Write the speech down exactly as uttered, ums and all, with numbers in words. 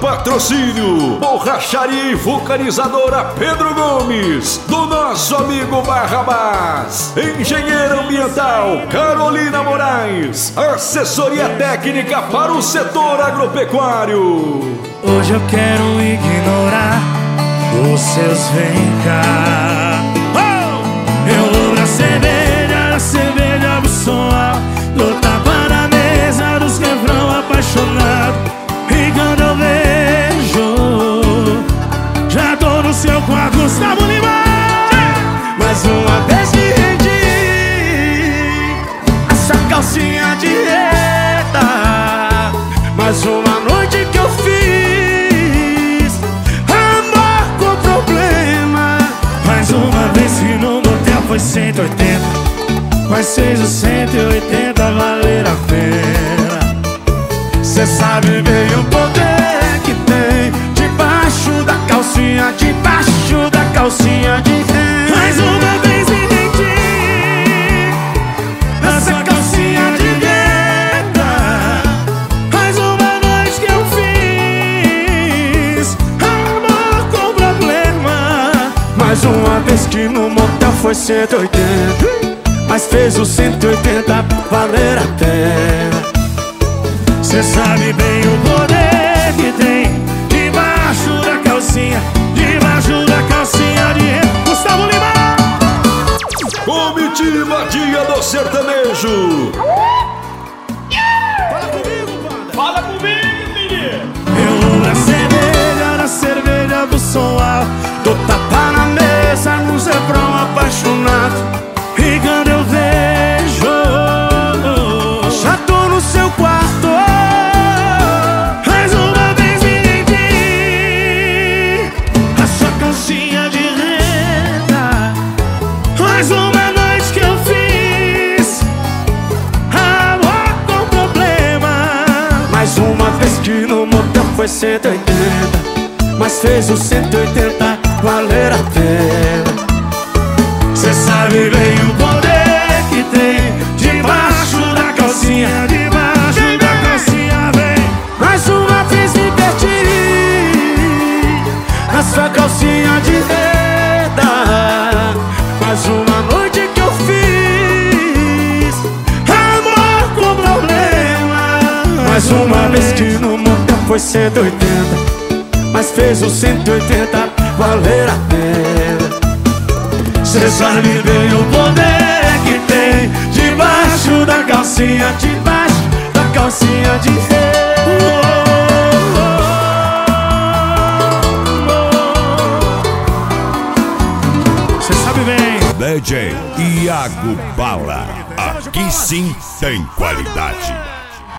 Patrocínio Borracharia e Vulcanizadora Pedro Gomes, do nosso amigo Barrabás. Engenheira Ambiental Carolina Moraes, assessoria técnica para o setor agropecuário. Hoje eu quero ignorar os seus vem cá. Oh! Eu vou na cerveja, na cerveja do som alto, dou tapa na mesa dos quebrão apaixonado. E quando eu vejo, já tô no seu quarto, Gustavo Lima. Mais uma vez que rendi essa calcinha de reta, mais uma noite que eu fiz amor com problema. Mais uma vez que no motel foi cento e oitenta, mas fez os cento e oitenta valer a pena. Cê sabe bem o poder que tem debaixo da calcinha, debaixo da calcinha de renda. Mais uma vez me entendi nessa calcinha de renda. Mais uma noite que eu fiz amor com problema. Mais uma vez que no motel foi cento e oitenta, mas fez o cento e oitenta valer a pena. Cê sabe bem o poder que tem debaixo da calcinha, debaixo da calcinha de renda. Gustavo Lima. Comitiva Dia do Sertanejo. Fala comigo, banda. Fala comigo, menino. Eu vou na cerveja, na cerveja do som alto, dou tapa na mesa no zebrão apaixonado. E quando eu vejo, já tô no seu quarto. Mais uma noite que eu fiz amor com problema. Mais uma vez que no motel foi cento e oitenta, mas fez o cento e oitenta valer a pena. Cê sabe bem o poder que tem debaixo da calcinha, debaixo da calcinha, vem. Mais uma vez me perdi na sua calcinha de renda. Mais uma noite que eu fiz amor com problema. Mais uma vez que no motel foi cento e oitenta, mas fez o cento e oitenta valer a pena. Cê sabe bem o poder que tem debaixo da calcinha, debaixo da calcinha de renda. Cê sabe bem. D J Iago Bala, aqui sim tem qualidade.